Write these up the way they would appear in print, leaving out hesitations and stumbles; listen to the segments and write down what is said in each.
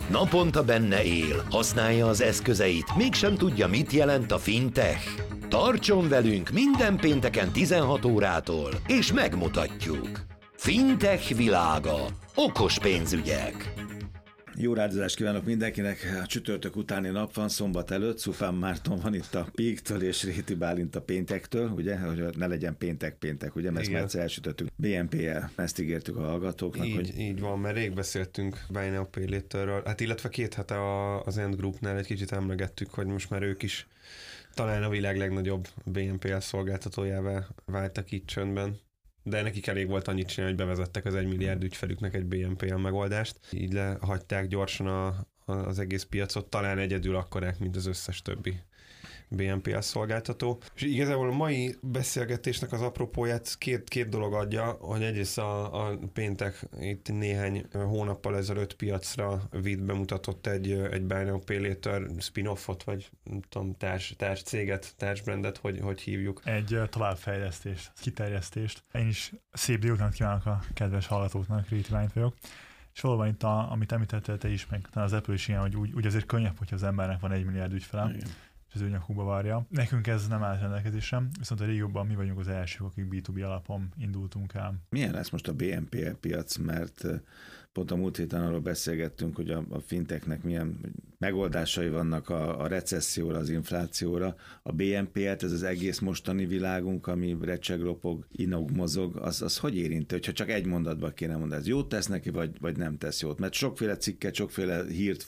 Naponta benne él, használja az eszközeit, mégsem tudja, mit jelent a fintech. Tartson velünk minden pénteken 16 órától, és megmutatjuk. Fintech világa. Okos pénzügyek. Jó rádiózást kívánok mindenkinek! A csütörtök utáni nap van, szombat előtt. Szufán Márton van itt a Píktől, és Réti Bálint a péntektől, ugye? Hogy ne legyen péntek, ugye? Mert ezt elsütöttük. BNPL, ezt ígértük a hallgatóknak. Így van, mert rég beszéltünk Buy Now Pay Laterről, hát illetve 2 hete az End Groupnál egy kicsit emlegettük, hogy most már ők is talán a világ legnagyobb BNPL szolgáltatójává váltak itt csöndben. De nekik elég volt annyit csinálni, hogy bevezettek az 1 milliárd ügyfelüknek egy BNPL megoldást. Így lehagyták gyorsan az egész piacot, talán egyedül akkorák, mint az összes többi BNPL szolgáltató. És igazából a mai beszélgetésnek az apropóját két dolog adja, hogy egyrészt a péntek itt néhány hónappal ezelőtt piacra vitt, bemutatott egy Buy Now Pay Later spin-offot, vagy nem tudom, társcéget, társbrandet, hogy hívjuk. Egy továbbfejlesztést, kiterjesztést. Én is szép délután kívánok a kedves hallgatóknak, Réti Bálint vagyok. És valóban itt, amit említettél te is, meg talán az Apple is ilyen, hogy úgy azért könnyebb, hogyha az embernek van 1 milliárd ügyfele. Igen. És az ő nyakukba várja. Nekünk ez nem állt rendelkezésre, viszont a régióban mi vagyunk az elsők, akik B2B alapon indultunk el. Milyen lesz most a BNPL piac, mert pont a múlt héten arról beszélgettünk, hogy a fintechnek milyen megoldásai vannak a recesszióra, az inflációra. A BNPL-t, ez az egész mostani világunk, ami recseg, ropog, inog, mozog, az hogy érinti? Hogyha csak egy mondatban kéne mondani, ez jót tesz neki, vagy nem tesz jót? Mert sokféle cikket, sokféle hírt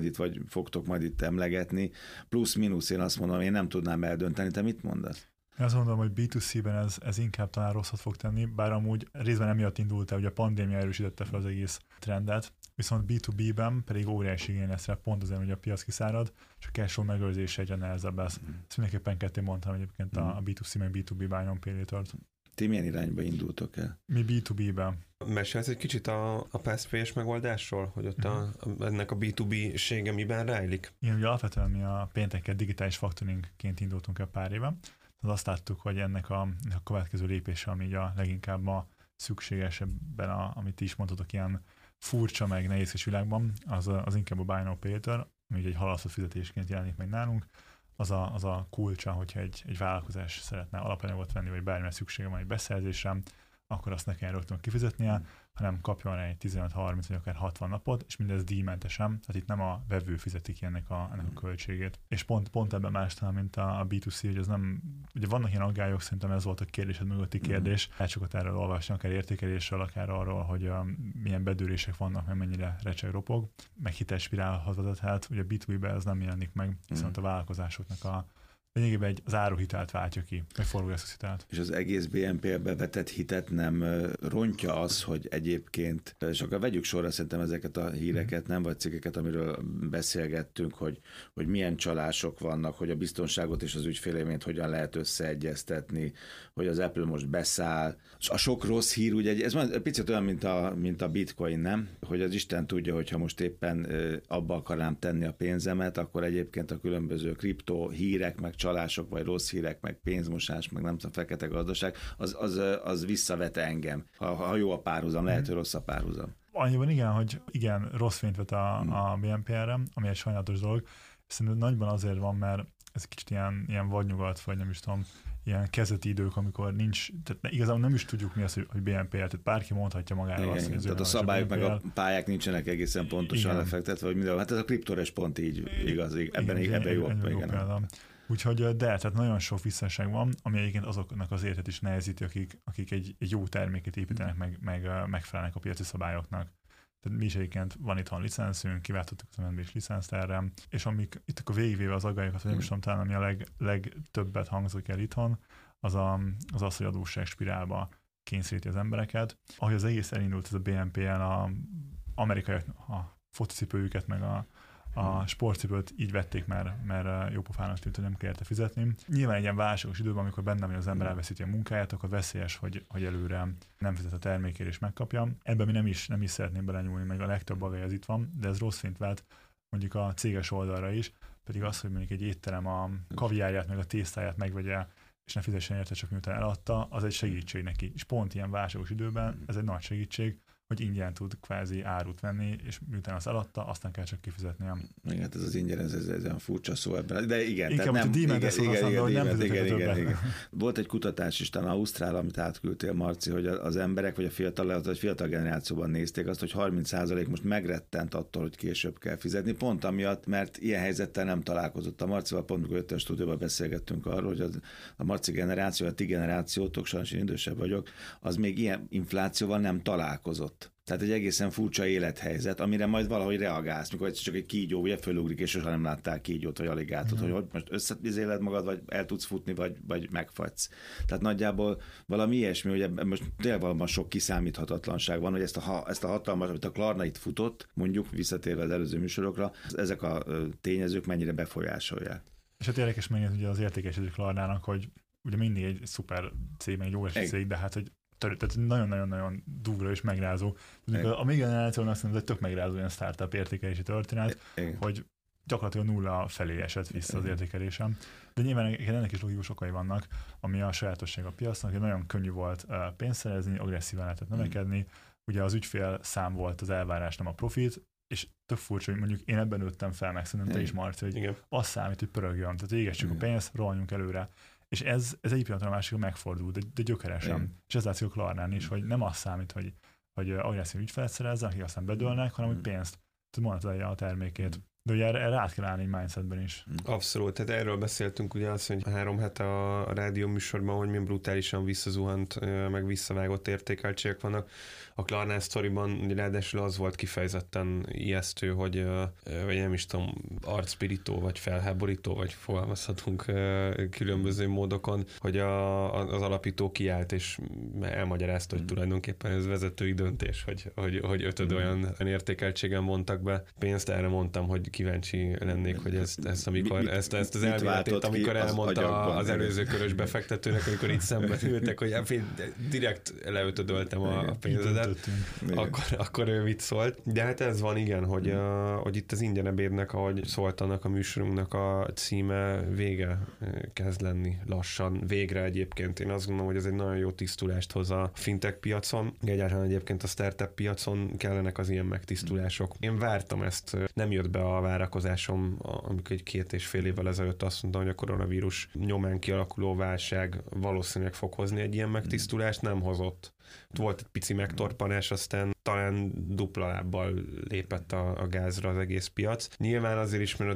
fogtok majd itt emlegetni, plusz-minusz, én azt mondom, én nem tudnám eldönteni. Te mit mondasz? Én azt mondom, hogy B2C-ben ez inkább talán rosszat fog tenni, bár amúgy részben emiatt indult el, hogy a pandémia erősítette fel az egész trendet, viszont B2B-ben pedig óriási igény lesz rá, pont azért, hogy a piac kiszárad, és a cash flow megőrzése egyre nehezebb lesz. Ezt mindenképpen ketté mondtam egyébként a B2C meg B2B Buy Now Pay Later-t. Ti milyen irányba indultok el? Mi B2B-ben. Mesélsz egy kicsit a PassPay-es megoldásról, hogy ott ennek a B2B-sége miben rejlik? Igen, ugye alapvetően mi a pénteket digitális faktoringként indultunk el pár éve. Azt láttuk, hogy ennek a következő lépése, ami így a leginkább ma szükséges ebben, amit ti is mondhatok, ilyen furcsa meg nehézkes világban, az inkább a Buy Now Pay Later, ami egy halasztott fizetésként jelenik meg nálunk. Az a kulcsa, hogyha egy vállalkozás szeretne alapanyagot venni, vagy bármilyen szüksége van egy beszerzésre, akkor azt ne kelljen rögtön kifizetnie, hanem kapjon rá egy 15-30 vagy akár 60 napot, és mindez díjmentesen, tehát itt nem a vevő fizeti ki ennek a költségét. És pont ebben más talán, mint a B2C, hogy ez nem, ugye vannak ilyen aggályok, szerintem ez volt a kérdésed mögötti kérdés, lehet sokat erről olvasni, akár értékelésről, akár arról, hogy milyen bedőlések vannak, meg mennyire recseg ropog, meg hitelspirálhoz vezethet, ugye a B2B-ben ez nem jelenik meg, viszont a vállalkozásoknak lényegében az áruhitelt váltja ki, meg forgóeszközhitelt. És az egész BNPL-be vetett hitet nem rontja az, hogy egyébként, és akkor vegyük sorra szerintem ezeket a híreket, nem, vagy cikkeket, amiről beszélgettünk, hogy milyen csalások vannak, hogy a biztonságot és az ügyfélélményt hogyan lehet összeegyeztetni, hogy az Apple most beszáll. A sok rossz hír, ugye ez egy picit olyan, mint a bitcoin, nem? Hogy az Isten tudja, hogyha most éppen abba akarnám tenni a pénzemet, akkor egyébként a különböző kriptó hírek, meg csalások, vagy rossz hírek, meg pénzmosás, meg nem tudom, fekete gazdaság, az visszavet engem. Ha jó a párhuzam, lehet, hogy rossz a párhuzam. Annyiban igen, hogy igen, rossz fényt vet a BNPL-re, ami egy sajnálatos dolog. Szerintem nagyban azért van, mert ez kicsit ilyen vadnyugat, vagy nem is tudom, ilyen kezdeti idők, amikor nincs, tehát igazából nem is tudjuk mi az, hogy BNPL, tehát bárki mondhatja magára azt, hogy tehát a szabályok meg a pályák nincsenek egészen pontosan lefektetve, hogy minden, hát ez a kriptores pont így igaz, ebben jó. Úgyhogy tehát nagyon sok visszaság van, ami egyébként azoknak az életet is nehezíti, akik egy jó terméket építenek, meg megfelelnek a piaci szabályoknak. Tehát mi is egyébként van itthon licenszünk, kiváltottuk az MNB is licenszt erre, és amik itt akkor végigvéve az aggályokat, hogy nem is tudom, talán ami a legtöbbet hangzik el itthon, az, hogy adósságspirálba kényszeríti az embereket. Ahogy az egész elindult, ez a BNPL, a amerikaiak a focicipőjüket, meg a sportcipőt így vették, mert jópofának tűnt, hogy nem kell érte fizetni. Nyilván egy ilyen válságos időben, amikor benne van, az ember elveszíti a munkáját, akkor veszélyes, hogy előre nem fizet a termékért és megkapja. Ebben mi nem is szeretném belenyúlni, meg a legtöbb aggály az itt van, de ez rossz fényt vált mondjuk a céges oldalra is, pedig az, hogy mondjuk egy étterem a kaviárját, meg a tésztáját megvegye, és ne fizessen érte, csak miután eladta, az egy segítség neki. És pont ilyen válságos időben ez egy nagy segítség, hogy ingyen tud kvázi árut venni, és miután azt eladta, aztán kell csak kifizetnie. Igen, ez az ingyen, ez olyan furcsa szó ebben. De igen, inkább, tehát nem Volt egy kutatás is, talán Ausztrál, amit átküldtél, Marci, hogy az emberek, vagy a fiatal generációban nézték azt, hogy 30% most megrettent attól, hogy később kell fizetni, pont amiatt, mert ilyen helyzettel nem találkozott. A Marcival pont, amikor a stúdióban beszélgettünk arról, hogy a Marci generáció, a ti generációtok, sajnos én idősebb vagyok, az még ilyen inflációval nem találkozott. Tehát egy egészen furcsa élethelyzet, amire majd valahogy reagálsz, mikor csak egy kígyó ugye fölugrik, és sosem nem láttál kígyót, vagy aligátot, hogy most összezéled magad, vagy el tudsz futni, vagy megfagysz. Tehát nagyjából valami ilyesmi, hogy most tényleg valami sok kiszámíthatatlanság van, hogy ezt a hatalmas, amit a Klarna itt futott, mondjuk visszatérve az előző műsorokra, ezek a tényezők mennyire befolyásolják. És hát érdekes megint ugye az értékesítő Klarnának, hogy ugye mindig egy szuper cég, meg egy óriási cég, de hát, hogy tehát nagyon-nagyon-nagyon durva és megrázó. A mi generációnak szerintem egy tök megrázó ilyen startup értékelési történet, hogy gyakorlatilag nulla felé esett vissza az értékelésem. De nyilván ennek is logikus okai vannak, ami a sajátosság a piacnak, hogy nagyon könnyű volt pénzt szerezni, agresszívan lehetett növekedni. Ugye az ügyfél szám volt az elvárás, nem a profit, és tök furcsa, hogy mondjuk én ebben nőttem fel, meg szerintem te is, Marci, hogy az számít, hogy pörögjön. Tehát égessük a pénzt, rohanjunk előre. És ez egy pillanatra a másikra megfordul, de gyökeresen. És ez látszik a Klarnán is, hogy nem az számít, hogy agresszív ügyfelet szerezzen, akik aztán bedőlnek, hanem hogy pénzt tud monetizálja a termékét. De ugye erre át kell állni mindsetben is. Abszolút, tehát erről beszéltünk ugye azt, hogy 3 hete a rádió műsorban, hogy milyen brutálisan visszazuhant, meg visszavágott értékeltségek vannak. A Klarna sztoriban ugye ráadásul az volt kifejezetten ijesztő, hogy vagy nem is tudom, arcpirító, vagy felháborító, vagy fogalmazhatunk különböző módokon, hogy az alapító kiállt, és elmagyarázta, hogy tulajdonképpen ez vezetői döntés, hogy 5 olyan értékeltségen vontak be pénzt. Erre mondtam, hogy kíváncsi lennék, hogy ezt az elméletét, amikor elmondta az előző körös befektetőnek, amikor itt szemben ültek, hogy direkt leötödöltem a pénzedet, akkor ő mit szólt. De hát ez van, igen, hogy itt az ingyen ebédnek, ahogy szólt annak a műsorunknak a címe, vége kezd lenni lassan. Végre egyébként én azt gondolom, hogy ez egy nagyon jó tisztulást hoz a fintech piacon. Egyáltalán egyébként a startup piacon kellenek az ilyen megtisztulások. Én vártam ezt, nem jött be a várakozásom, amikor egy 2,5 évvel ezelőtt azt mondtam, hogy a koronavírus nyomán kialakuló válság valószínűleg fog hozni egy ilyen megtisztulást, nem hozott. Volt egy pici megtorpanás, aztán talán dupla lábbal lépett a gázra az egész piac. Nyilván azért is, mert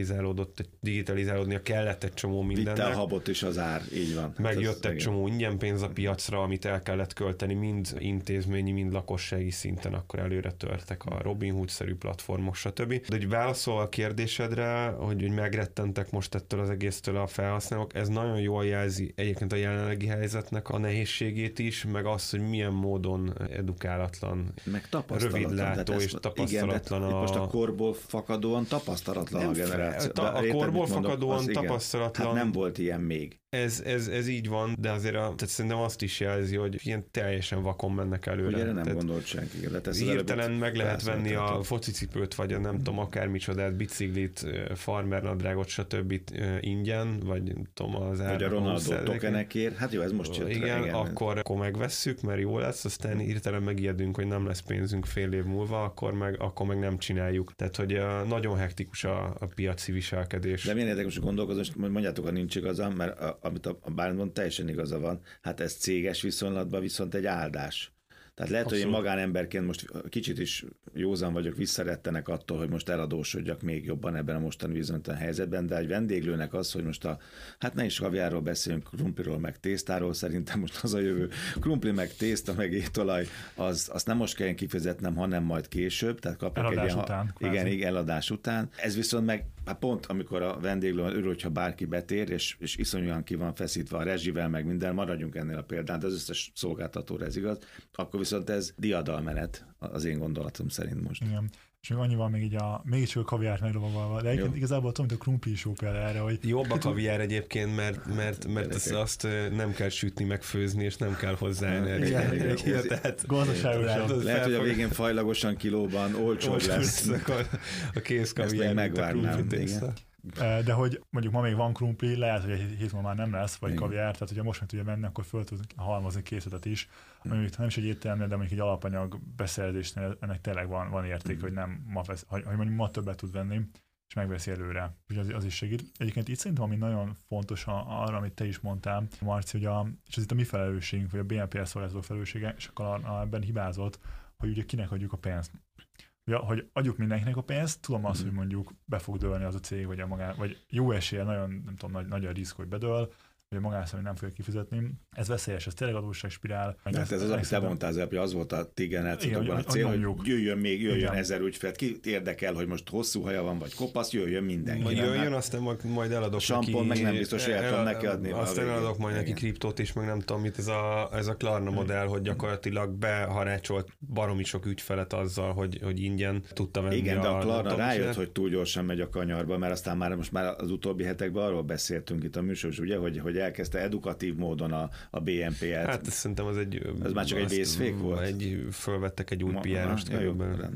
digitalizálódnia kellett egy csomó mindennek. Vitte a habot is az ár, így van. Megjött egy csomó ingyen pénz a piacra, amit el kellett költeni, mind intézményi, mind lakossági szinten, akkor előre törtek a Robinhood-szerű platformok, stb. De hogy válaszolva a kérdésedre, hogy megrettentek most ettől az egésztől a felhasználók, ez nagyon jól jelzi egyébként a jelenlegi helyzetnek a nehézségét is, meg azt, hogy milyen módon edukálatlan, meg tapasztalatlan, rövidlátó és tapasztalatlan. Igen, most a korból fakadóan tapasztalatlan a generáció. A korból fakadóan tapasztalatlan. Hát nem volt ilyen még. Ez így van, de azért tehát szerintem azt is jelzi, hogy ilyen teljesen vakon mennek előre. Ugye nem gondolt senki. Hirtelen meg lehet venni a focicipőt, vagy a nem tudom, akármicsodát, biciklit, farmernadrágot, stb. Ingyen, vagy nem tudom, az árban. Vagy a Ronaldo tokenekért. Hát jó, ez most jött. Igen, akkor megvesszük, mert jó lesz, aztán hirtelen megijedünk, hogy nem lesz pénzünk fél év múlva, akkor meg nem csináljuk. Tehát, hogy nagyon hektikus a piaci viselkedés. De milyen érdekes gondolkozás, mondjátok, ha nincs igaza, mert amit a Bálint mond, teljesen igaza van. Hát ez céges viszonylatban viszont egy áldás. Tehát lehet, hogy én magánemberként most kicsit is józan vagyok, visszarettenek attól, hogy most eladósodjak még jobban ebben a mostani bizonytalan helyzetben, de egy vendéglőnek az, hogy most hát ne is kaviárról beszélünk, krumpliról meg tésztáról, szerintem most az a jövő. Krumpli meg tészta, meg étolaj, azt nem most kell kifizetnem, hanem majd később, tehát kapok egy ilyen, igen, eladás után. Ez viszont meg pont amikor a vendéglő örül, hogyha bárki betér, és iszonyúan ki van feszítve a rezsivel, meg minden, maradjunk ennél a példán, de az összes szolgáltatóra ez igaz, akkor viszont ez diadalmenet az én gondolatom szerint most. Igen. És még annyival még így mégiscsak a kaviárt meglovagolva, de igazából tudom, hogy a krumpli is jó példa erre, hogy... Jobb a kaviár egyébként, mert azt nem kell sütni, meg főzni, és nem kell hozzá energia. Gazdaságosan. Lehet, hogy a végén fajlagosan kilóban olcsóbb lesz. A kész kaviár, megvárnám. De hogy mondjuk ma még van krumpli, lehet, hogy egy hét múlva már nem lesz, vagy Igen. kaviár, tehát hogyha most meg tudja menni, akkor föl tud halmozni készletet is. Mondjuk nem is egy étteremnél, de mondjuk egy alapanyag beszerzésnél ennek tényleg van érték, hogy nem hogy mondjuk ma többet tud venni, és megveszi előre. Úgyhogy az is segít. Egyébként itt szerintem, ami nagyon fontos arra, amit te is mondtál, Marci, hogy és ez itt a mi felelősségünk, vagy a BNPL szolgáltatók felelőssége, és akkor ebben hibázott, hogy ugye kinek adjuk a pénzt. Hogy adjuk mindenkinek a pénzt, tudom azt, hogy mondjuk be fog dőlni az a cég, vagy jó esélye, nagyon, nem tudom, nagy a risk, hogy bedől, hogy a magánszemély nem fogja kifizetni. Ez veszélyes, ez tényleg adósságspirál. Hát ez az, amit te mondtál, hogy az volt a ti generációtokban a cél, hogy jöjjön 1000 ügyfél, ki érdekel, hogy most hosszú haja van, vagy kopasz, jöjjön mindenki. Jöjjön, aztán majd eladok Sampon, meg nem biztos, hogy el tudom neki adni. Aztán eladok majd neki kriptót is, meg nem tudom mit, ez a Klarna modell, hogy gyakorlatilag beharácsolt baromi sok ügyfelet azzal, hogy ingyen tudta venni. Igen, de a Klarna rájött, hogy túl gyorsan megy a kanyarba, mert aztán most már az utóbbi hetekben arról beszéltünk itt a műsorban, ugye, hogy elkezdte edukatív módon a BNPL-t. Hát szerintem ez már csak egy vészfék volt? Fölvettek egy új PR-ost körülbelül.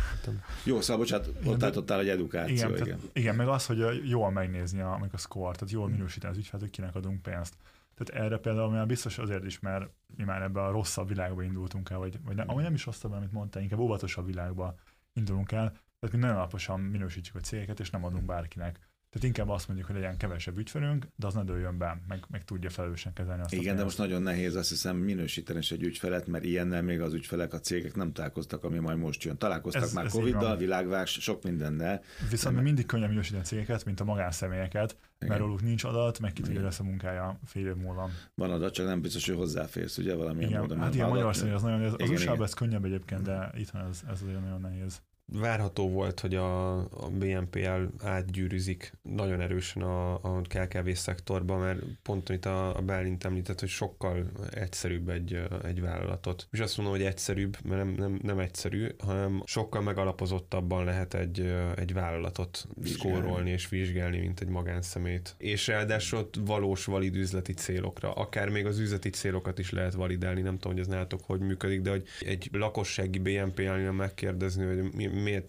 Jó, szóval bocsánat, ott álltottál, hogy edukáció. Igen, meg az, hogy jól megnézni a score, tehát jól minősíteni az ügyfelet, hogy kinek adunk pénzt. Tehát erre például már biztos azért is, mert mi már ebbe a rosszabb világba indultunk el, vagy amúgy nem is rosszabb, amit mondtál, inkább óvatosabb világba indulunk el, tehát mi nagyon alaposan minősítjük a cégeket, és nem adunk bárkinek. Tehát inkább azt mondjuk, hogy legyen kevesebb ügyfelünk, de az ne dőljön be, meg tudja felelősen kezelni azt. Igen, de most nagyon nehéz azt hiszem minősíteni egy ügyfelet, mert ilyennel még az ügyfelek, a cégek nem találkoztak, ami majd most jön. Találkoztak már Covid-dal, világválság, sok mindennel. Viszont mindig könnyebb minősíteni a cégeket, mint a magánszemélyeket, mert róluk nincs adat, meg ki tudja, lesz a munkája fél év múlva. Van adat, csak nem biztos, hogy hozzáférsz, ugye valamilyen módon. Hát igen, Magyarországon az nagyon, az USA-ban ez könnyebb egyébként, de itthon ez azért nagyon nehéz. Várható volt, hogy a BNPL átgyűrűzik nagyon erősen a KKV szektorba, mert pont, amit a Bálint említett, hogy sokkal egyszerűbb egy vállalatot. És azt mondom, hogy egyszerűbb, mert nem egyszerű, hanem sokkal megalapozottabban lehet egy vállalatot szkórolni és vizsgálni, mint egy magánszemét. És ráadásul valós, valid üzleti célokra. Akár még az üzleti célokat is lehet validálni, nem tudom, hogy ez nálatok hogy működik, de hogy egy lakossági BNPL-nél megkérdezni, hogy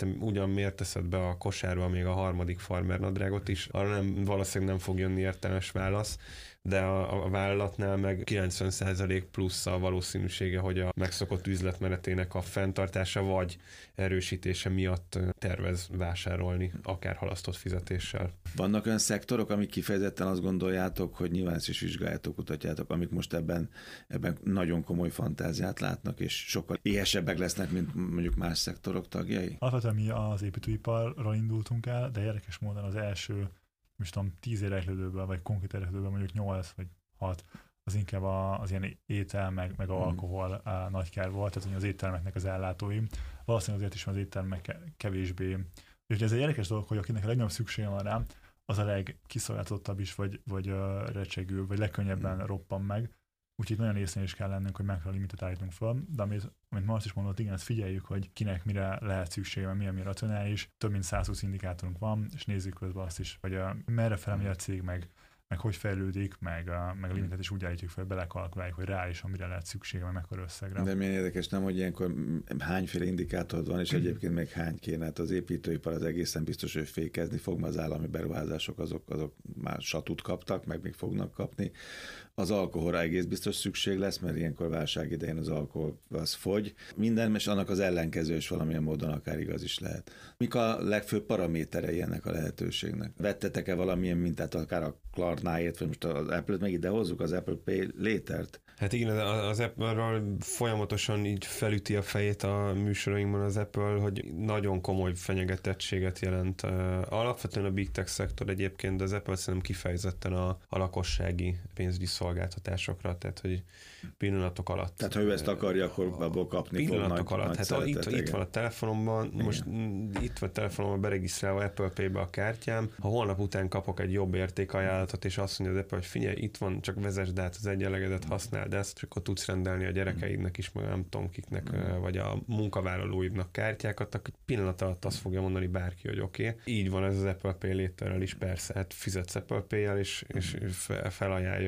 miért teszed be a kosárba még a harmadik farmer nadrágot is, arra valószínűleg nem fog jönni értelmes válasz, de a vállalatnál meg 90% plusz a valószínűsége, hogy a megszokott üzletmenetének a fenntartása vagy erősítése miatt tervez vásárolni, akár halasztott fizetéssel. Vannak olyan szektorok, amik kifejezetten azt gondoljátok, hogy nyilván ezt is vizsgáljátok, kutatjátok, amik most ebben nagyon komoly fantáziát látnak, és sokkal éhesebbek lesznek, mint mondjuk más szektorok tagjai? Alapvetően mi az építőiparral indultunk el, de érdekes módon az első, most tudom, 10 érdeklődőből, vagy konkrét érdeklődőből mondjuk 8 vagy 6, az inkább az ilyen étel, meg alkohol nagykár volt, tehát az éttermeknek az ellátói. Valószínűleg azért is van az éttermek kevésbé. És ez egy érdekes dolog, hogy akinek a legnagyobb szüksége van rá, az a legkiszolgáltatottabb is, vagy recsegül, vagy legkönnyebben roppan meg. Úgyhogy nagyon észnél is kell lennünk, hogy megfelelő limitet állítunk fel, de amit Marci is mondott, igen, ezt figyeljük, hogy kinek mire lehet szüksége, mi racionális. Több mint 120 indikátorunk van, és nézzük közben azt is, hogy merre felmegy a cég, meg hogy fejlődik, meg a limitet is úgy állítjuk fel, belekalkuláljuk, hogy reálisan mire lehet szüksége, meg mekkora összegre. De milyen érdekes, nem, hogy ilyenkor hányféle indikátorod van, és egyébként még hány kéne. Hát az építőipar az egészen biztos, hogy fékezni fog, mert az állami beruházások azok már satut kaptak, meg még fognak kapni. Az alkoholra egész biztos szükség lesz, mert ilyenkor válság idején az alkohol az fogy. Minden, és annak az ellenkező is valamilyen módon akár igaz is lehet. Mik a legfőbb paraméterei ennek a lehetőségnek? Vettetek-e valamilyen mintát akár a Klarnáért, vagy most az Apple-t meg ide hozzuk, az Apple Pay Later-t? Hát igen, az Apple-ről folyamatosan így felüti a fejét a műsorainkban az Apple, hogy nagyon komoly fenyegetettséget jelent. Alapvetően a Big Tech szektor egyébként, de az Apple szerintem kifejezetten a lakossági pénzügyi szolgáltatásokra, tehát hogy pillanatok alatt. Tehát ha ő ezt akarja, akkor abból kapni fog pillanatok alatt. Hát itt van a telefonomban, igen. Most itt van a telefonomban beregisztrálva Apple Pay-be a kártyám, ha holnap után kapok egy jobb értékajánlatot, és azt mondja az Apple, hogy figyelj, itt van, csak vezesd át az egyenlegedet, használd ezt, és akkor tudsz rendelni a gyerekeidnek is, meg nem tudom kiknek, vagy a munkavállalóidnak kártyákat, akkor pillanat alatt azt fogja mondani bárki, hogy oké. Így van ez az Apple Pay Laterrel is, persze, hát fizetsz Apple Pay-jel, és felajánlja a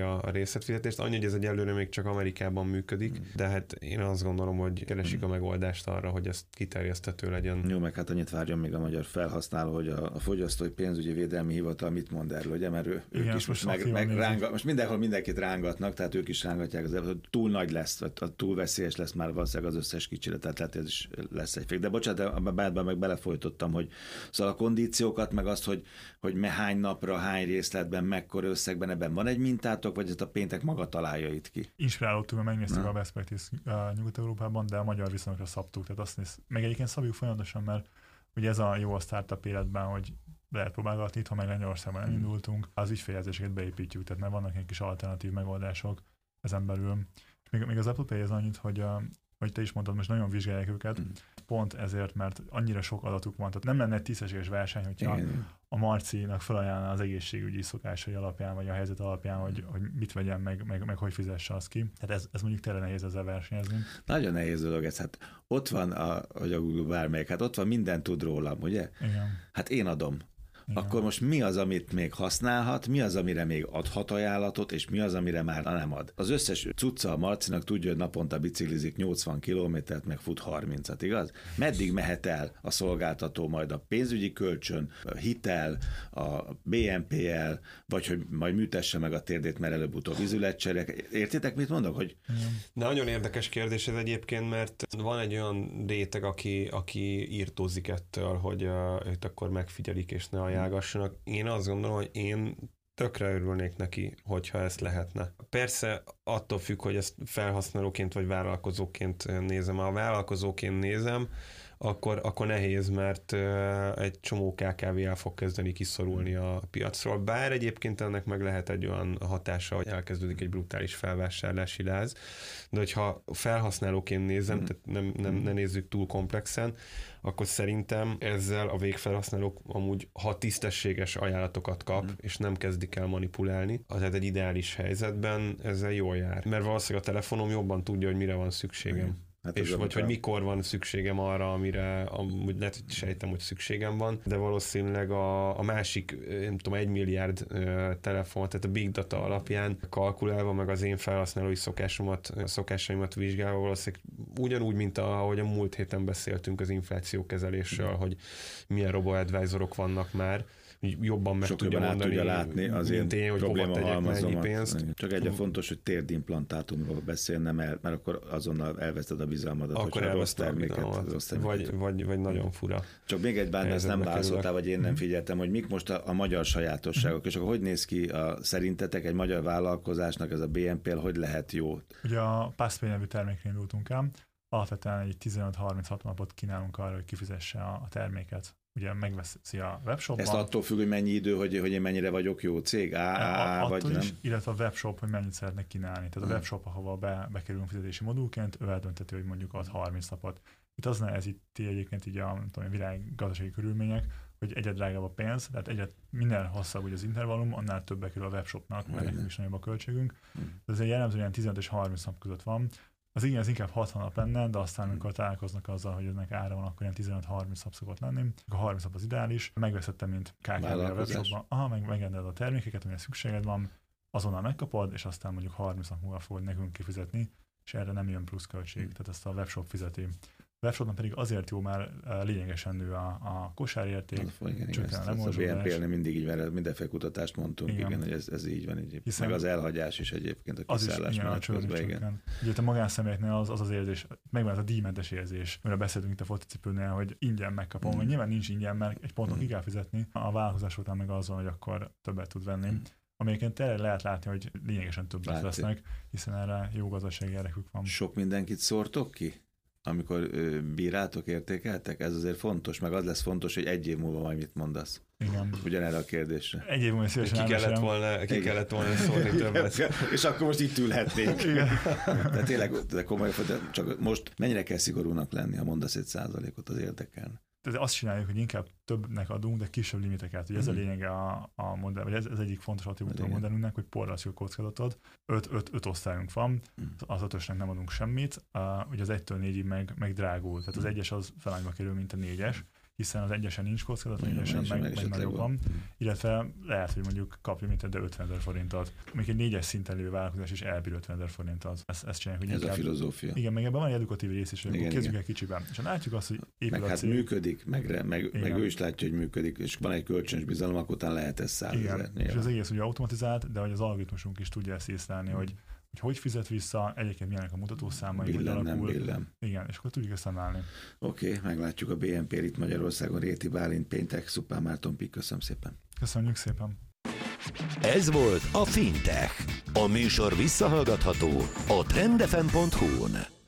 részletfizetést, annyi, hogy ez egyelőre még csak Amerikában működik, de hát én azt gondolom, hogy keresik a megoldást arra, hogy ez kiterjeszthető legyen. Jó, meg hát annyit várjon még a magyar felhasználó, hogy a Fogyasztói Pénzügyi Védelmi Hivatal mit mond erről, ugye, mert ők is most most mindenhol mindenkit rángatnak, tehát ők is rángatják, hogy túl nagy lesz, vagy túl veszélyes lesz már valószínűleg az összes kicsire, tehát ez is lesz egy fék. De bocsánat, abban meg belefolytottam, hogy szóval a kondíciókat, meg azt, hogy hány napra, hány részletben, mekkora összegben, ebben van egy mintátok, vagy ezt a péntek maga találja itt ki? Inspirálódtunk, mert megnéztük a best practice Nyugat-Európában, de a magyar viszonyokra szabtuk, tehát azt néz, meg egyébként szabjuk folyamatosan, mert ugye ez a jó a startup életben, hogy lehet próbálgatni, itthon meg Lengyelországban nem indultunk, az ügyféljelzéseket beépítjük, tehát mert vannak egy kis alternatív megoldások ezen belül. És még az Apple Pay az annyit, hogy te is mondtad, most nagyon vizsgálják őket, pont ezért, mert annyira sok adatuk van, tehát nem lenne egy tisztességes verseny, hogyha a Marcinak felajánlná az egészségügyi szokásai alapján, vagy a helyzet alapján, hogy mit vegyen meg hogy fizesse azt ki. Tehát ez mondjuk tényleg nehéz ezzel versenyezni. Nagyon nehéz dolog ez, hát ott van, hogy a Google bármelyik, hát ott van, minden tud rólam, ugye? Igen. Hát én adom. Igen. Akkor most mi az, amit még használhat, mi az, amire még adhat ajánlatot, és mi az, amire már nem ad. Az összes cucca a Marcinak tudja, hogy naponta biciklizik 80 kilométert, meg fut 30-at, igaz? Meddig mehet el a szolgáltató majd a pénzügyi kölcsön, a hitel, a BNPL, vagy hogy majd műtesse meg a térdét, mert előbb-utóbb izületcserek. Értitek, mit mondok? Hogy... Nagyon érdekes kérdés ez egyébként, mert van egy olyan réteg, aki írtózik ettől, hogy őt akkor megfigyelik, és ne ajánlgassanak. Én azt gondolom, hogy én tökre örülnék neki, hogyha ezt lehetne. Persze attól függ, hogy ezt felhasználóként vagy vállalkozóként nézem. Ha vállalkozóként nézem, akkor nehéz, mert egy csomó KKV el fog kezdeni kiszorulni a piacról. Bár egyébként ennek meg lehet egy olyan hatása, hogy elkezdődik egy brutális felvásárlási láz, de hogyha felhasználóként nézem, tehát ne nézzük túl komplexen, akkor szerintem ezzel a végfelhasználók amúgy, ha tisztességes ajánlatokat kap, és nem kezdik el manipulálni, tehát egy ideális helyzetben ezzel jól jár. Mert valószínűleg a telefonom jobban tudja, hogy mire van szükségem. Hát és vagy hogy mikor van szükségem arra, amire amúgy lehet, hogy sejtem, hogy szükségem van, de valószínűleg a másik, nem tudom, 1 milliárd telefon, tehát a big data alapján kalkulálva, meg az én felhasználói szokásaimat vizsgálva valószínűleg ugyanúgy, mint ahogy a múlt héten beszéltünk az inflációkezelésről, hogy milyen robo-advisorok vannak már, jobban meg tudja mondani, tudja látni az én probléma halmazomat. Csak egyre fontos, hogy térdimplantátumról beszélnem, mert akkor azonnal elveszted a bizalmadat, akkor hogyha rossz terméket. Vagy nagyon fura. Csak még egy ezt nem válaszoltál, vagy én nem figyeltem, hogy mik most a magyar sajátosságok, és akkor hogy néz ki szerintetek egy magyar vállalkozásnak ez a BNPL, hogy lehet jó? Ugye a PassPay nevű termékre indultunk el, alapvetően egy 15-36 napot kínálunk arra, hogy kifizesse a terméket. Ugye megveszi a webshopban. Ezt attól függ, hogy mennyi idő, hogy én mennyire vagyok jó cég, vagy nem? Is, illetve a webshop, hogy mennyit szeretnek kínálni. Tehát a webshop, ahova bekerülünk fizetési modulként, ő eldönteti, hogy mondjuk ad 30 napot. Itt az nehezíti egyébként így a világ gazdasági körülmények, hogy egyre drágább a pénz, tehát minden hosszabb ugye az intervallum, annál többbe kerül a webshopnak, mert nekünk is nagyobb a költségünk. De ez jellemzően 15 és 30 nap között van. Az igen, ez inkább 60 nap lenne, de aztán amikor találkoznak azzal, hogy ennek ára van, akkor ilyen 15-30 nap szokott lenni. A 30 nap az ideális. Megveszettem, mint KKV a webshopban. Megrendeled a termékeket, amire szükséged van, azonnal megkapod, és aztán mondjuk 30 nap múlva fogod nekünk kifizetni, és erre nem jön plusz költség, tehát ezt a webshop fizeti. A webshopban pedig azért jó, mert lényegesen nő a kosárérték, csökken a lemorzsolás. A BNPL-nél mindig így van, mindenféle kutatást mondtunk, igen, hogy ez így van egyébként. Meg az elhagyás is egyébként, a kiszállás menet közben, igen. Ugye a magánszemélyeknél az érzés, megvan ez a díjmentes érzés, amire beszéltünk itt a focicipőnél, hogy ingyen megkapom, vagy nyilván nincs ingyen, mert egy ponton ki kell fizetni, a vállalkozás után meg azon, hogy akkor többet tud venni. Amelyiként tényleg lehet látni, hogy lényegesen többet vesznek, hiszen erre jó gazdasági érdekük van. Sok mindenkit szórtok ki? Amikor bíráltok, értékeltek? Ez azért fontos, meg az lesz fontos, hogy egy év múlva majd mit mondasz. Igen. Ugyanerre a kérdésre. Egy év múlva szívesen ki kellett volna szólni többet. És akkor most itt ülhetnénk. De tényleg, de komolyan, csak most mennyire kell szigorúnak lenni, ha mondasz 1%-ot, az érdekelne. Tehát azt csináljuk, hogy inkább többnek adunk, de kisebb limiteket. Ugye ez a lényege a modell, vagy ez egyik fontos attribútum a modellünknek, hogy porlasztjuk a kockázatot. 5 osztályunk van, az 5-ösnek nem adunk semmit, ugye az 1-től 4-ig meg drágul. Tehát az 1-es az felányba kerül, mint a 4-es, hiszen az egyesen nincs kockázat, Igen, egyesen meg esetleg nagyobb van. van. Illetve lehet, hogy mondjuk kap limited, de 50 000 forintot. Még egy 4-es szinten lévő vállalkozás is elbír 50 000 forintot. Ezt csinálják, hogy Ez inkább, a filozófia. igen, meg ebben van egy edukatív rész is, hogy Igen, kezdjük igen. el kicsiben. És ha látjuk azt, hogy épül Meg a hát cég, működik, meg Igen. ő is látja, hogy működik, és van egy kölcsönös bizalom, akkor utána lehet ez 100 000. igen, és az egész ugye automatizált, de hogy az algoritmusunk is tudja ezt észlelni, hogy fizet vissza, egyébként milyenek a mutatószámai, hogy Billem, nem alakul. billem. Igen, és akkor tudjuk ezt számlálni. Oké, meglátjuk a BNP itt Magyarországon, Réti Bálint, Péntek, Szupán Márton Pik, köszönöm szépen. Köszönjük szépen! Ez volt a Fintech. A műsor visszahallgatható a trendfm.hu-n.